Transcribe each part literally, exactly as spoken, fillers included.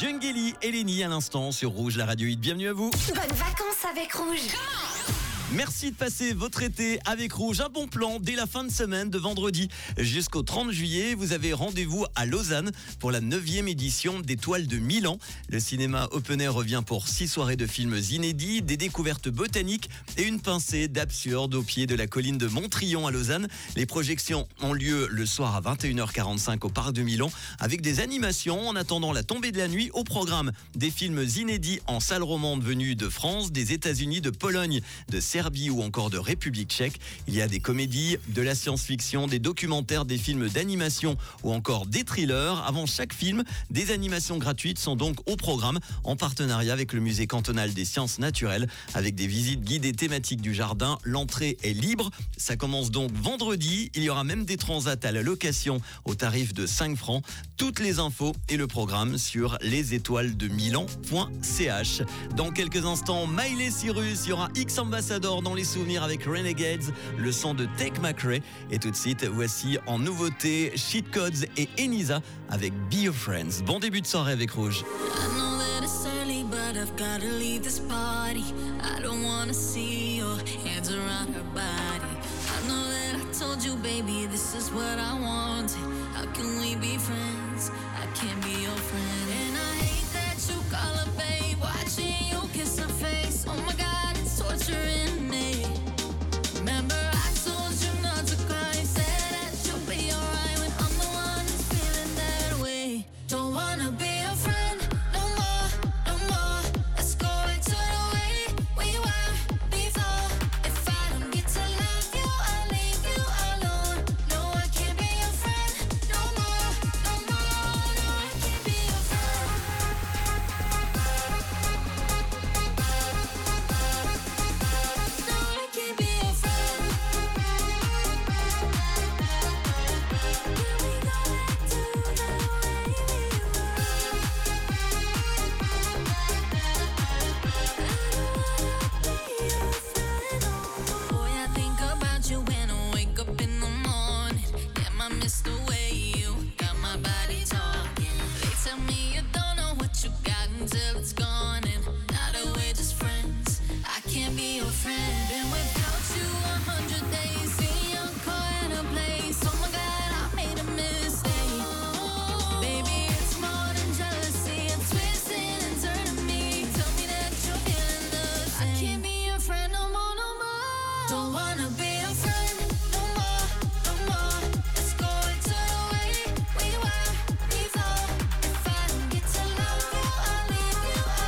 Djungeli et Lenny à l'instant sur Rouge, la radio hit. Bienvenue à vous. Bonnes vacances avec Rouge. Merci de passer votre été avec Rouge. Un bon plan dès la fin de semaine de vendredi jusqu'au trente juillet. Vous avez rendez-vous à Lausanne pour la neuvième édition d'Étoiles de Milan. Le cinéma open air revient pour six soirées de films inédits, des découvertes botaniques et une pincée d'absurde au pied de la colline de Montrion à Lausanne. Les projections ont lieu le soir à vingt et une heures quarante-cinq au parc de Milan avec des animations en attendant la tombée de la nuit. Au programme des films inédits en salle romande venus de France, des États-Unis, de Pologne, de Serbie ou encore de République tchèque. Il y a des comédies, de la science-fiction, des documentaires, des films d'animation ou encore des thrillers. Avant chaque film, des animations gratuites sont donc au programme en partenariat avec le musée cantonal des sciences naturelles avec des visites guidées thématiques du jardin. L'entrée est libre. Ça commence donc vendredi. Il y aura même des transats à la location au tarif de cinq francs. Toutes les infos et le programme sur les étoiles de milan point c h. Dans quelques instants, Miley Cyrus, il y aura X Ambassador dans les souvenirs avec Renegades, le son de Take McRae. Et tout de suite, voici en nouveauté Cheat Codes et Enisa avec Be Your Friends. Bon début de soirée avec Rouge. I know that it's early, but I've gotta leave this party. I don't wanna see your hands around her body. I know that I told you, baby, this is what I wanted. How can we be friends? I can't be your friend. And I hate that you call her babe, watching you kiss her face. Oh my God, it's torturing me. Remember I told you not to cry, said that you'll be alright when I'm the one who's feeling that way. Don't wanna be your friend no more, no more. Let's go back to the way we were before. If I don't get to love you, I'll leave you alone. No, I can't be your friend no more, no more. No, I can't be your friend. No, I can't be your friend. Can we go back to the way we were? Boy, I think about you when I wake up in the morning. Damn, I miss the way you got my body talking. They tell me you don't know what you got until it's gone, and now that we're just friends, I can't be your friend. Been without you a hundred days, see your car in a place. Oh my God, I made a mistake. Baby, it's more than jealousy, it's twisting and turning me. Tell me that you're feeling the same. I can't be your friend no more, no more. Don't wanna be your friend no more, no more. Let's go back to the way we were before. If I don't get to love you, I'll leave you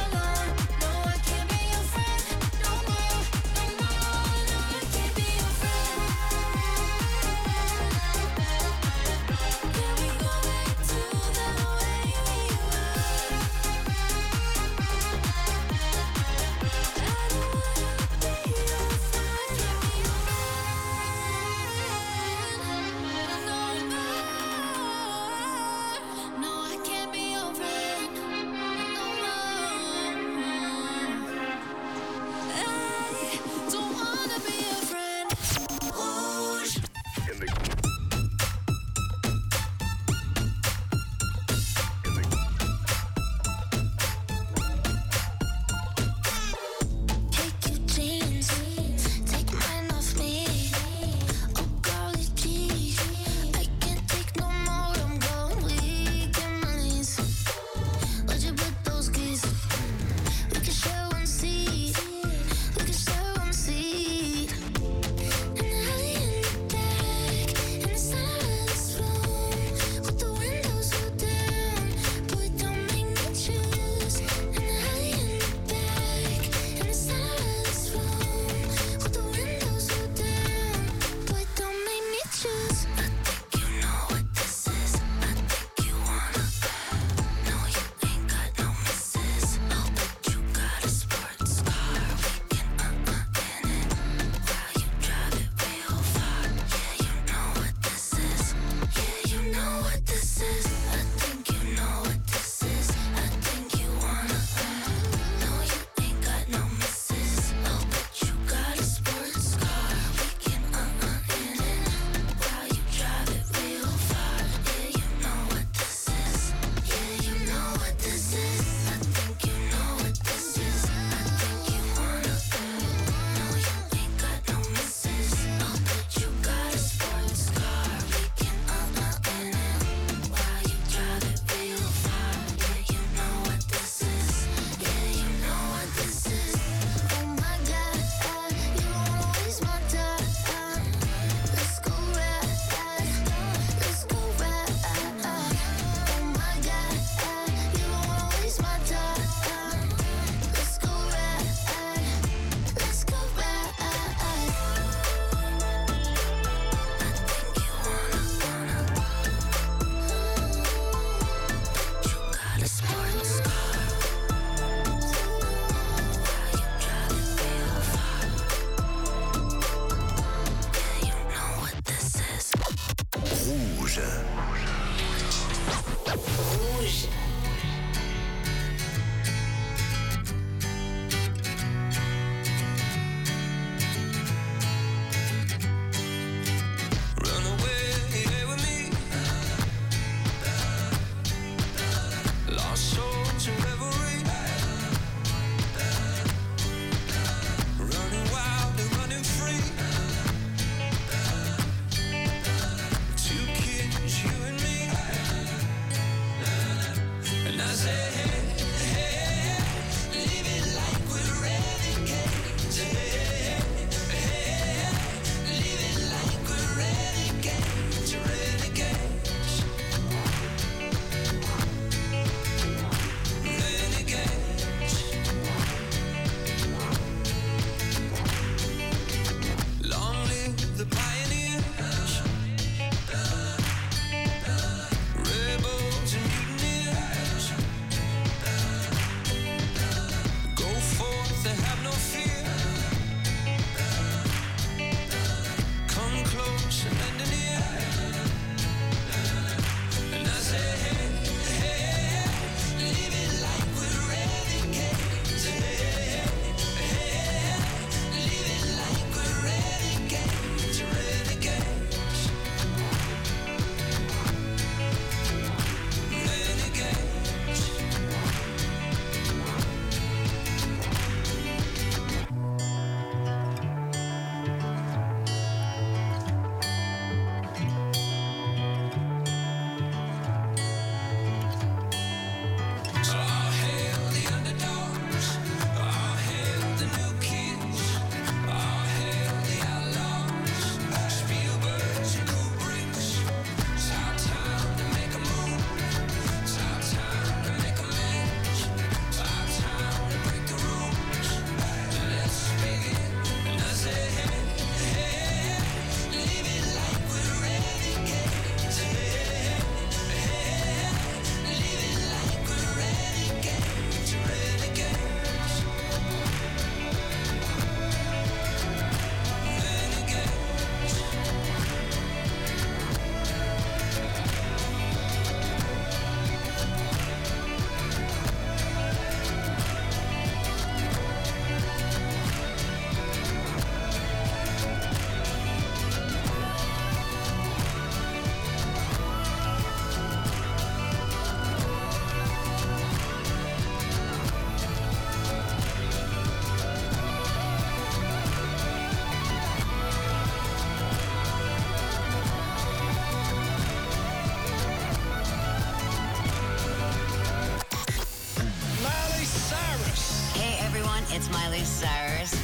It's Miley Cyrus.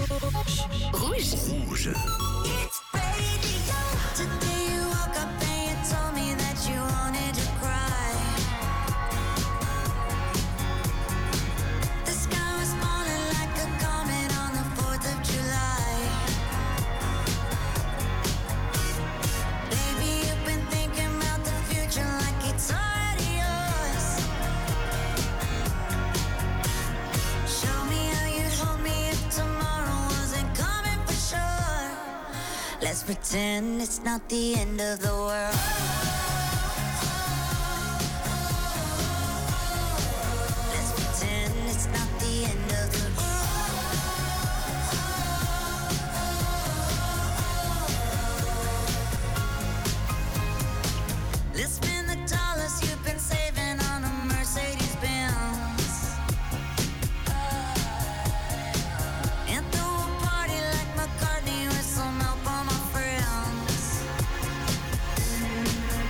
Rouge. Rouge. It's radio. Today you woke up and you told me that you wanted to cry. The sky was falling like a comet on the fourth of July. Baby, you've been thinking about the future like it's already yours. Show me how you'd hold me if tomorrow wasn't coming for sure. Let's pretend it's not the end of the world. Let's pretend it's not the end of the world. Let's spend the dollars you've been saving on a Mercedes Benz. And throw a party like McCartney with some help on my friends.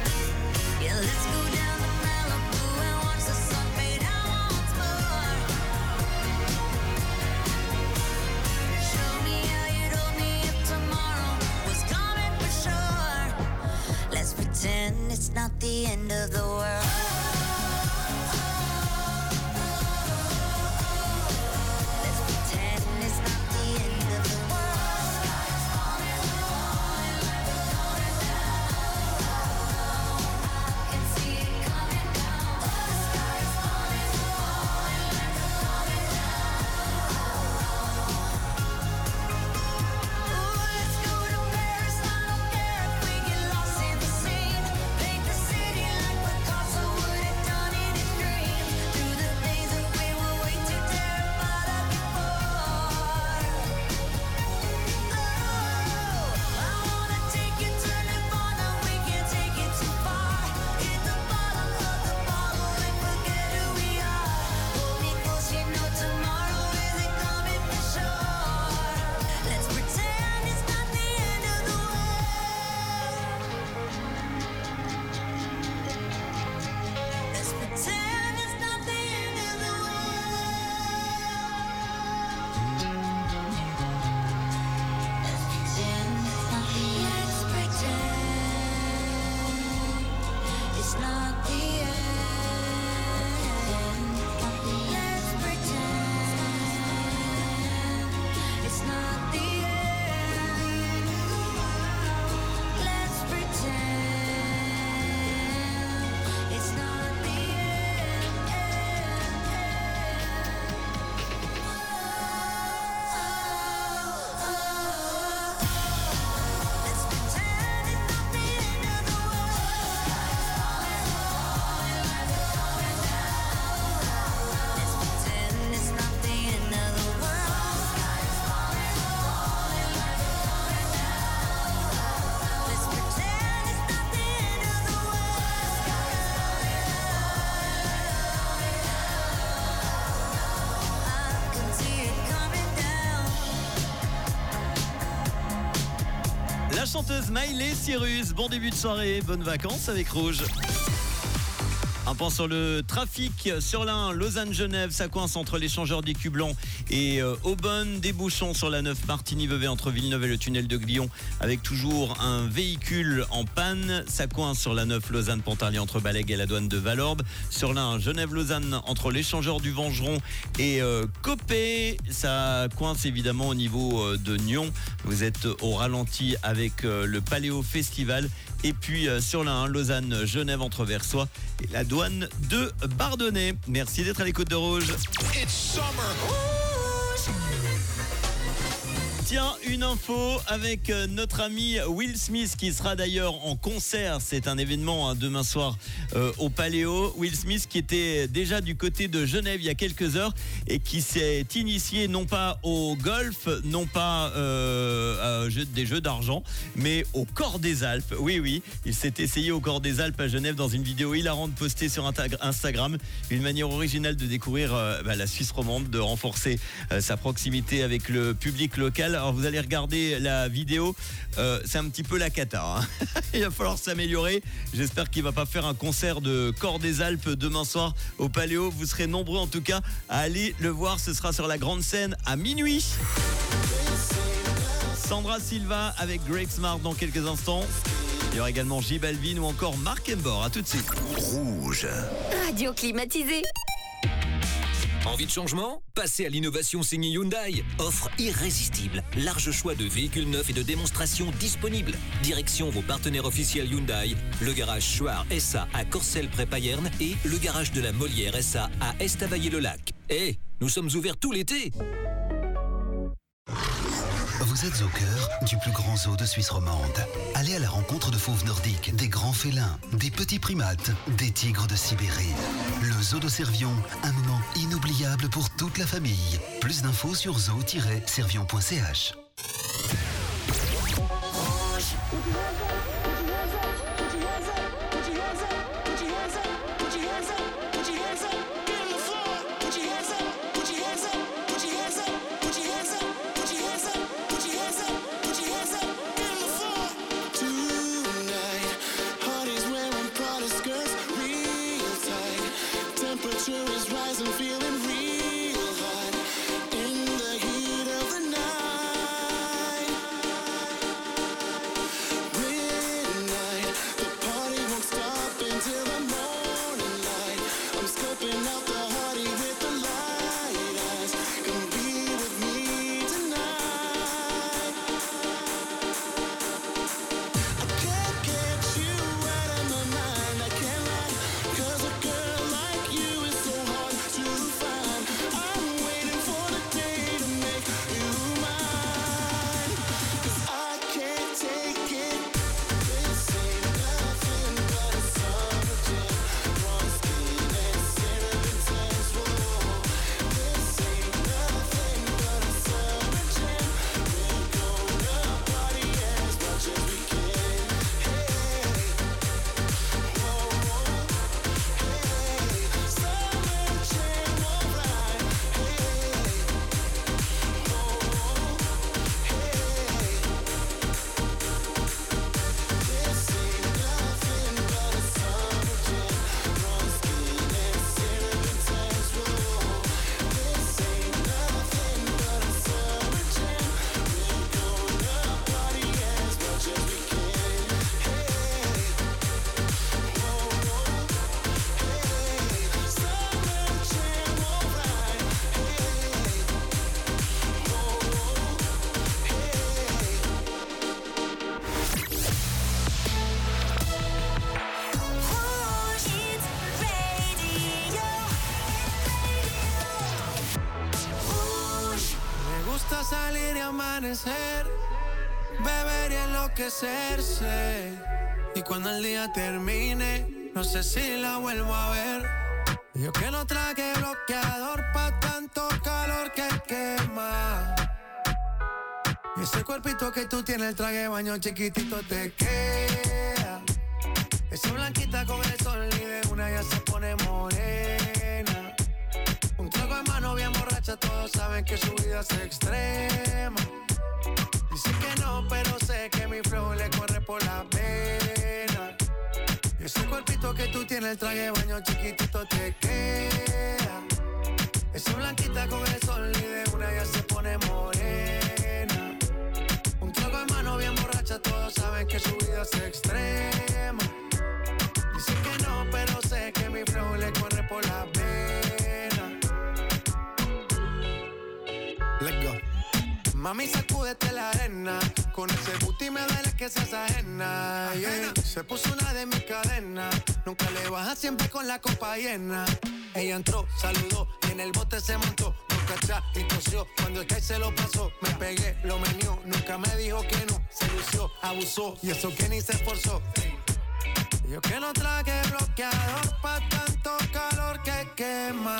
chanteuse Miley Cyrus. Bon début de soirée, bonnes vacances avec Rouge. Un point sur le trafic sur la un, Lausanne-Genève, ça coince entre l'échangeur d'Écu-Blanc et euh, Aubonne. Des bouchons sur la neuf Martigny-Vevey entre Villeneuve et le tunnel de Glion avec toujours un véhicule en panne. Ça coince sur la neuf Lausanne-Pontarlier entre Balègue et la douane de Valorbe. Sur la un, Genève-Lausanne entre l'échangeur du Vengeron et euh, Copé. Ça coince évidemment au niveau euh, de Nyon. Vous êtes au ralenti avec euh, le Paléo Festival. Et puis euh, sur la un, Lausanne-Genève entre Versoix et la douane de Bardonnay. Merci d'être à l'écoute de Rouge. It's summer. Tiens, une info avec notre ami Will Smith qui sera d'ailleurs en concert. C'est un événement hein, demain soir euh, au Paléo. Will Smith qui était déjà du côté de Genève il y a quelques heures et qui s'est initié non pas au golf, non pas euh, à jeu, des jeux d'argent, mais au Corps des Alpes. Oui, oui, il s'est essayé au Corps des Alpes à Genève dans une vidéo hilarante postée sur Instagram. Une manière originale de découvrir euh, bah, la Suisse romande, de renforcer euh, sa proximité avec le public local. Alors vous allez regarder la vidéo, euh, c'est un petit peu la cata. Hein. Il va falloir s'améliorer. J'espère qu'il ne va pas faire un concert de Corps des Alpes demain soir au Paléo. Vous serez nombreux en tout cas à aller le voir. Ce sera sur la grande scène à minuit. Sandra Silva avec Greg Smart dans quelques instants. Il y aura également J Balvin ou encore Mark Embor. À tout de suite. Rouge. Radio climatisée. Envie de changement? Passez à l'innovation signée Hyundai. Offre irrésistible. Large choix de véhicules neufs et de démonstrations disponibles. Direction vos partenaires officiels Hyundai. Le garage Chouard S A à Corcelles-près-Payerne et le garage de la Molière S A à Estavayer-le-Lac. Eh, nous sommes ouverts tout l'été. Vous êtes au cœur du plus grand zoo de Suisse romande. Allez à la rencontre de fauves nordiques, des grands félins, des petits primates, des tigres de Sibérie. Le zoo de Servion, un moment inoubliable pour toute la famille. Plus d'infos sur zoo tiret servion point c h. Beber y enloquecerse. Y cuando el día termine, no sé si la vuelvo a ver. Yo que no traje bloqueador pa' tanto calor que quema. Y ese cuerpito que tú tienes, el traje de baño chiquitito te queda. Esa blanquita con el sol y de una ya se pone morena. Un trago de mano bien borracha, todos saben que su vida es extrema. Y Dice que no, pero sé que mi flow le corre por la vena. Y ese cuerpito que tú tienes, el traje de baño chiquitito te queda. Esa blanquita con el sol y de una ya se pone morena. Un trago en mano bien borracha, todos saben que su vida es extrema. Dice que no, pero sé que mi flow le corre por la vena. Let's go. Mami, sacúdete la arena. Con ese booty me duele que seas ajena, yeah. Se puso una de mis cadenas. Nunca le baja, siempre con la copa llena. Ella entró, saludó y en el bote se montó. Nunca atrás y tosió. Cuando el que se lo pasó, me pegué, lo menió. Nunca me dijo que no. Se lució, abusó y eso que ni se esforzó. Yo que no traje bloqueador pa' tanto calor que quema.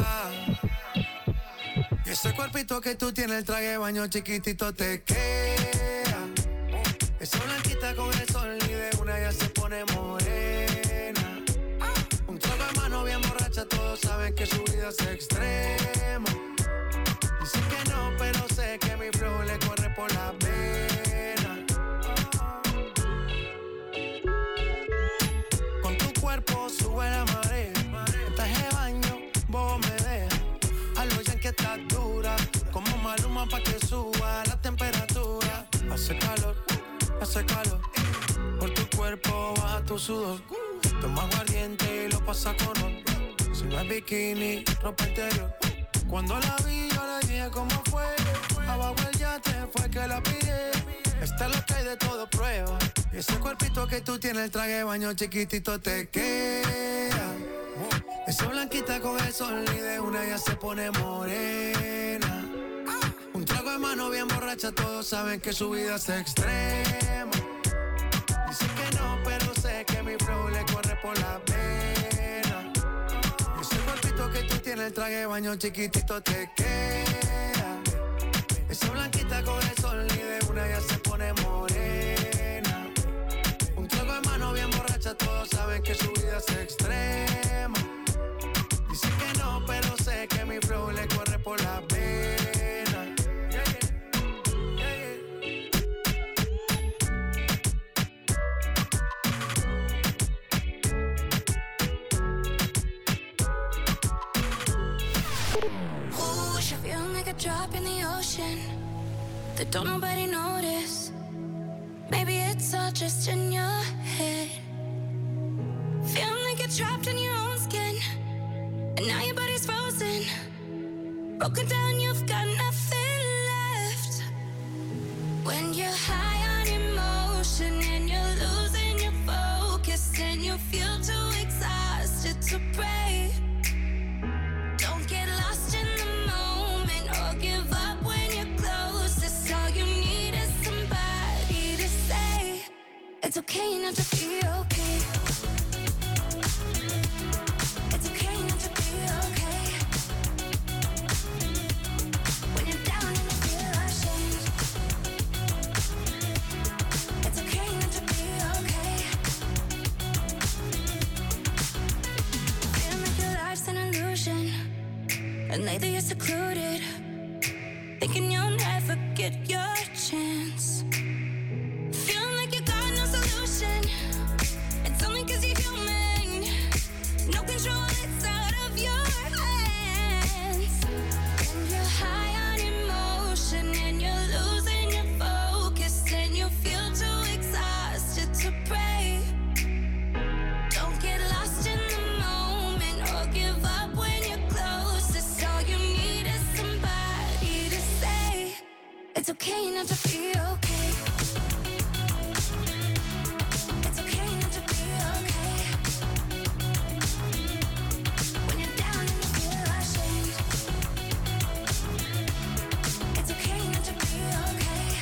Y ese cuerpito que tú tienes, el traje de baño chiquitito te queda. Esa blanquita con el sol y de una ya se pone morena. Un trago de mano bien borracha, todos saben que su vida es extrema. Dicen que no, pero sé que mi flow le corre por la vena. Con tu cuerpo sube la marea. En traje de baño, vos me dejas. A lo ya que estás dura, como Maluma pa' que suba la temperatura. Hace calor, hace calor. Por tu cuerpo baja tu sudor. Toma aguardiente y lo pasa con honor. Si no es bikini, ropa interior. Cuando la vi yo le dije cómo fue. Abajo el yate fue que la pillé. Esta es lo que hay de todo prueba. Y ese cuerpito que tú tienes, el traje de baño chiquitito te queda. Esa blanquita con el sol y de una ya se pone morena. Un trago de mano bien borracha, todos saben que su vida es extrema. Dicen que no, pero sé que mi flow le corre por la vena. Y ese cuerpito que tú tienes, el traje de baño chiquitito te queda. Esa blanquita con el sol y de una ya se pone morena. Un trago de mano bien borracha, todos saben que su vida es extrema. Dicen que no, pero sé que mi flow le corre por la vena. Yeah, yeah. Yeah, yeah. Rouge, I feel like a drop in the ocean that don't nobody notice. Maybe it's all just in your head. Feel like you're trapped in your own skin. And now your body's frozen. Broken down, you've got nothing left. When you're high on emotion and you're losing your focus and you feel too exhausted to pray. Don't get lost in the moment or give up when you're closest. All you need is somebody to say it's okay not to be okay. And lately you're secluded, thinking you'll never get your chance. Feeling like you got no solution. It's only cause you're human. No control, it's out of your hands. And you're high on emotion and you're losing your focus and you feel too exhausted to pray. Don't get lost in the moment or give up when you're closest. All you need is somebody to say it's okay not to be okay. It's okay not to be okay. When you're down and you feel ashamed. It's okay not to be okay.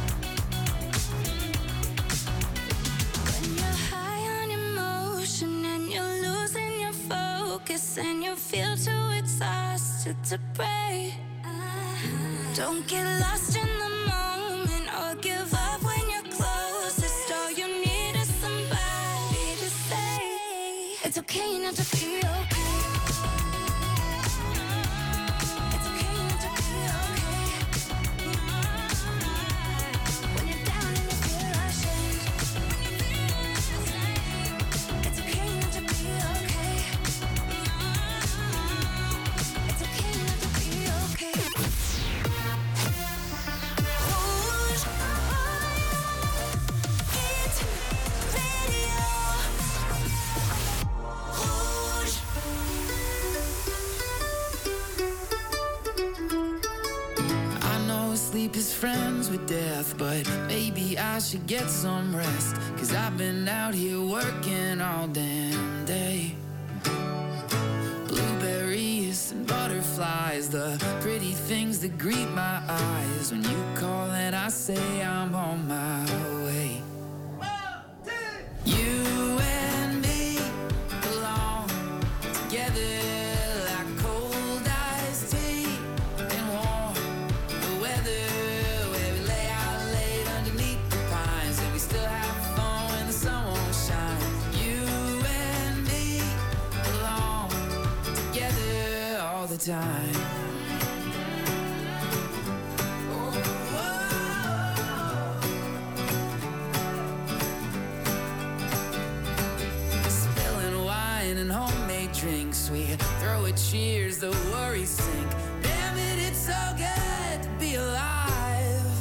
When you're high on emotion and you're losing your focus and you feel too exhausted to pray. Don't get lost in the moment or give up when you're closest. All you need is somebody to say it's okay not to be okay. It's okay not to be okay. When you're sleep is friends with death, but maybe I should get some rest, 'cause I've been out here working all damn day. Blueberries and butterflies, the pretty things that greet my eyes. When you call and I say I'm on my way. You and me belong together like cold iced tea and warm the weather, where we lay out late underneath the pines and we still have fun when the sun won't shine. You and me belong together all the time. And homemade drinks, we throw a cheers, the worries sink. Damn it, it's so good to be alive.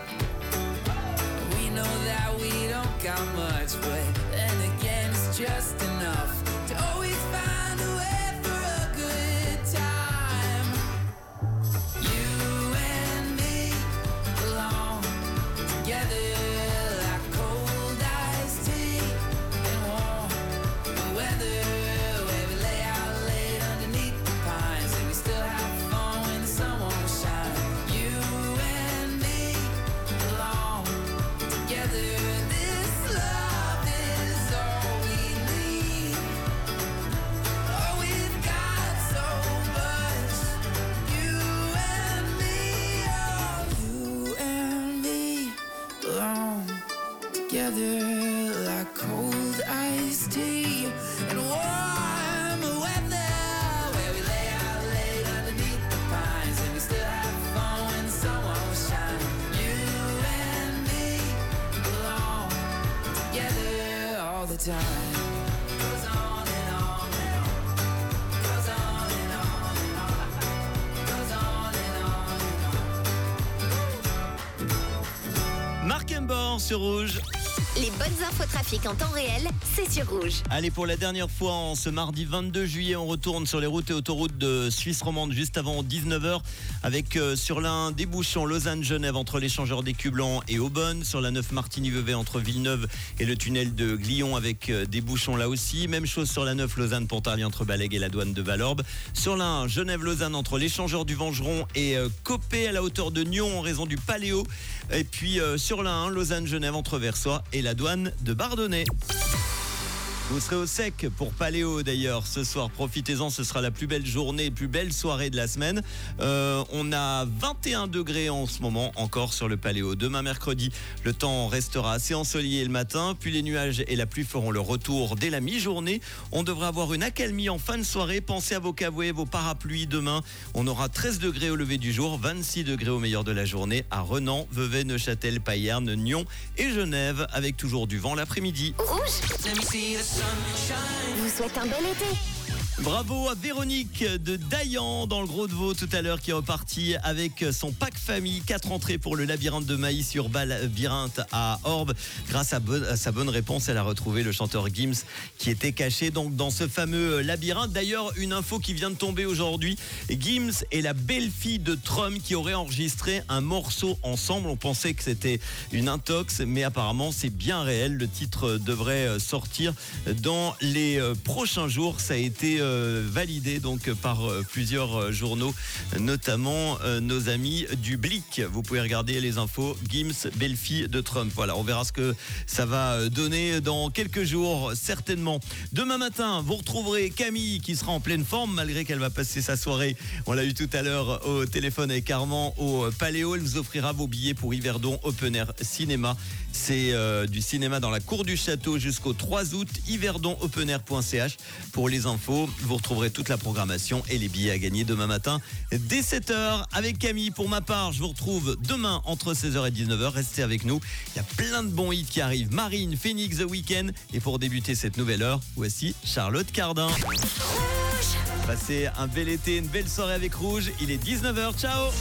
We know that we don't got much, but then again it's just enough to always find a way for a good time. You and me belong together like cold iced tea and warm the weather. Together like cold iced tea and warm weather, where we lay out late underneath the pines and we still have fun when the sun won't shine. You and me belong together all the time. Goes on and on and on. Goes on and on and on. Goes on and on and on. Marc Embord sur Rouge. Les bonnes infos trafic en temps réel, c'est sur Rouge. Allez, pour la dernière fois, en ce mardi vingt-deux juillet, on retourne sur les routes et autoroutes de Suisse romande juste avant dix-neuf heures avec euh, sur l'un des bouchons Lausanne-Genève entre l'échangeur d'Écu Blanc et Aubonne, sur la neuf Martigny-Vevey entre Villeneuve et le tunnel de Glion avec euh, des bouchons là aussi. Même chose sur la neuf Lausanne-Pontarlier entre Balagues et la douane de Valorbe. Sur la un Genève-Lausanne entre l'échangeur du Vengeron et euh, Copé à la hauteur de Nyon en raison du Paléo. Et puis euh, sur la un Lausanne-Genève entre Versoix et la douane de Bardonnay. Vous serez au sec pour Paléo d'ailleurs ce soir, profitez-en, ce sera la plus belle journée, plus belle soirée de la semaine. Euh, on a vingt et un degrés en ce moment encore sur le Paléo. Demain mercredi, le temps restera assez ensoleillé le matin, puis les nuages et la pluie feront le retour dès la mi-journée. On devrait avoir une accalmie en fin de soirée, pensez à vos cavouets, vos parapluies. Demain, on aura treize degrés au lever du jour, vingt-six degrés au meilleur de la journée à Renan, Vevey, Neuchâtel, Payerne, Nyon et Genève, avec toujours du vent l'après-midi. Rouge. Vous souhaite un bel été. Bravo à Véronique de Dayan dans le Gros de Vaud tout à l'heure qui est repartie avec son pack famille. Quatre entrées pour le labyrinthe de maïs Urbain Labyrinthe à Orbe. Grâce à, bonne, à sa bonne réponse, elle a retrouvé le chanteur Gims qui était caché donc dans ce fameux labyrinthe. D'ailleurs, une info qui vient de tomber aujourd'hui. Gims est la belle-fille de Trum qui aurait enregistré un morceau ensemble. On pensait que c'était une intox, mais apparemment c'est bien réel. Le titre devrait sortir dans les prochains jours. Ça a été validé donc par plusieurs journaux, notamment nos amis du Blick. Vous pouvez regarder les infos. Gims, belle-fille de Trump. Voilà, on verra ce que ça va donner dans quelques jours, certainement. Demain matin, vous retrouverez Camille qui sera en pleine forme, malgré qu'elle va passer sa soirée. On l'a eu tout à l'heure au téléphone avec Armand au Paléo. Elle vous offrira vos billets pour Yverdon Open Air Cinéma. C'est euh, du cinéma dans la cour du château jusqu'au trois août. yverdon open air point c h pour les infos. Vous retrouverez toute la programmation et les billets à gagner demain matin dès sept heures avec Camille. Pour ma part, je vous retrouve demain entre seize heures et dix-neuf heures. Restez avec nous. Il y a plein de bons hits qui arrivent. Marine, Phoenix, The Weeknd. Et pour débuter cette nouvelle heure, voici Charlotte Cardin. Passez un bel été, une belle soirée avec Rouge. Il est dix-neuf heures. Ciao.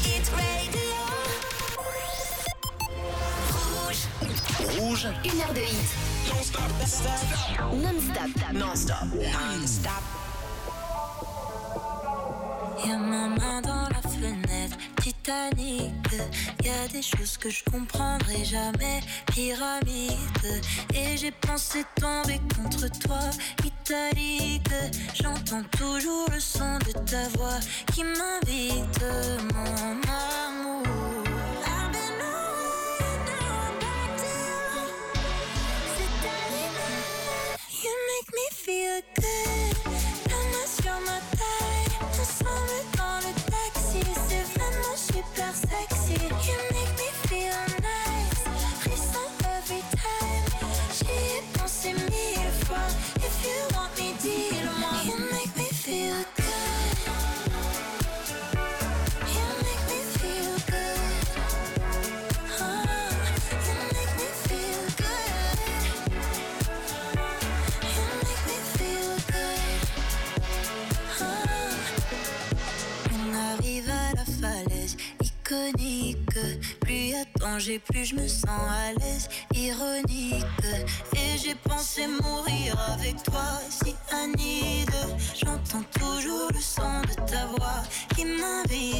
Rouge. Une heure de hit. Non-stop. Non-stop. Non-stop. Non-stop. Y'a maman dans la fenêtre, Titanic. Y a des choses que je comprendrai jamais. Pyramide. Et j'ai pensé tomber contre toi. Italique. J'entends toujours le son de ta voix qui m'invite, mon amour. I've been away, now I'm back to you. C'est terminé. You make me feel good. La main sur ma taille. Ensemble dans le taxi. C'est vraiment super sexy. You make me feel nice. Frisson every time. J'y ai pensé mille fois. If you want me, dis-le-moi. You make me feel good. You make me feel good. Oh, you make me feel good. You make me feel good. Oh. On arrive à la falaise iconique. Plus y a danger, plus je me sens à l'aise. Ironique. Et j'ai pensé mourir avec toi, si Anide. J'entends toujours le son de ta voix qui m'invite.